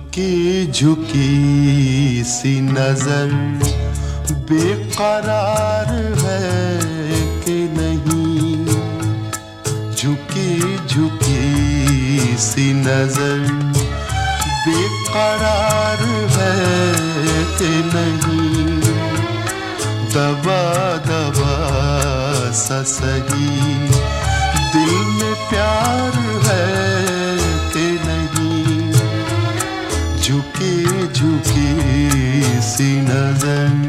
झुकी झुकी सी नजर बेकरार है कि नहीं, झुकी झुकी सी नजर बेकरार है कि नहीं, दबा दबा सा सही दिल में प्यार है कि नहीं, झुकी झुकी सी नजर।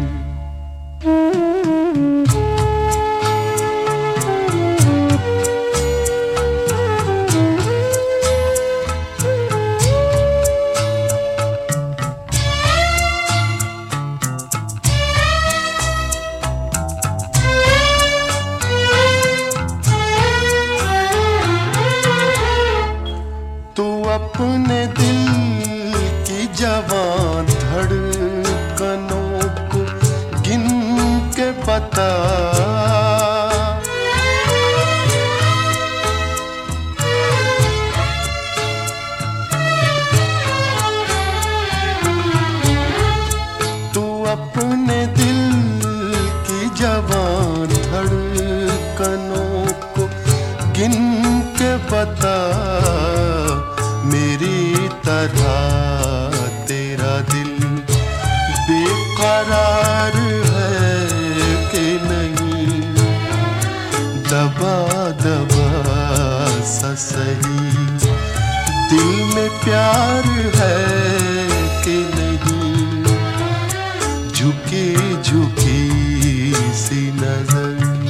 तू अपने दिल की जवां धड़कनों को गिन के बता, तू अपने दिल की जवां धड़कनों को गिन के बता, मेरी तरह तेरा दिल बेकरार है कि नहीं, दबा दबा सा सही दिल में प्यार है कि नहीं, झुकी झुकी सी नजर।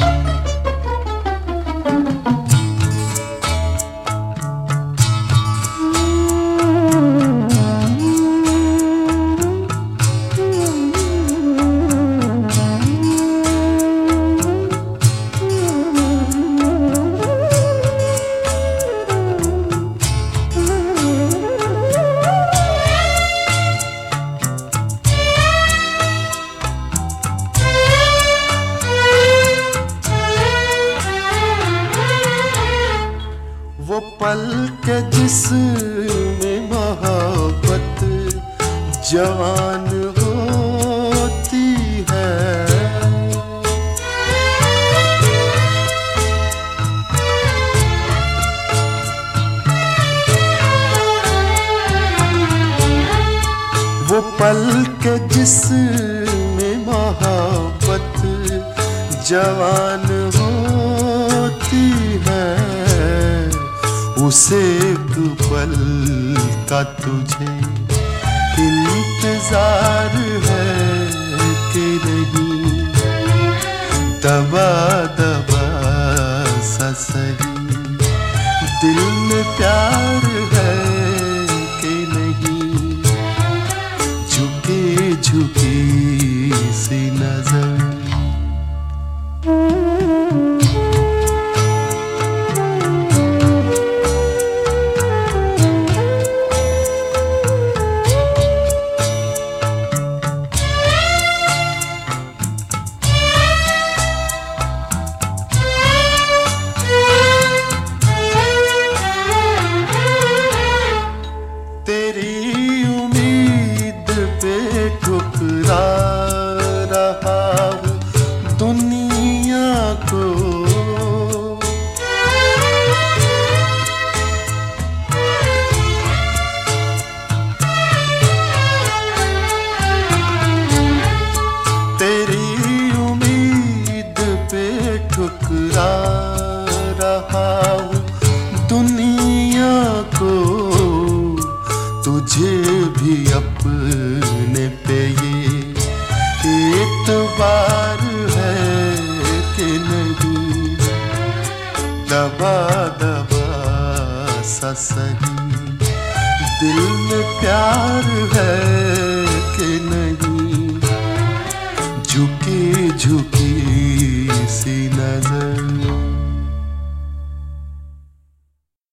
वो पल के जिसमें मोहब्बत जवान होती है, वो पल के जिसमें मोहब्बत जवान होती है, उसे एक पल का तुझे इंतजार है कि नहीं, दबा दबा सा सही दिल में प्यार है कि नहीं, झुकी झुकी सी नजर। तेरी उम्मीद पे ठुकरा रहा हूँ दुनिया को, तेरी उम्मीद पे ठुकरा रहा हूँ दुनिया को, तुझे भी अपने पे ये एतबार है कि नहीं, दबा दबा सा सही दिल में प्यार है कि नहीं, झुकी झुकी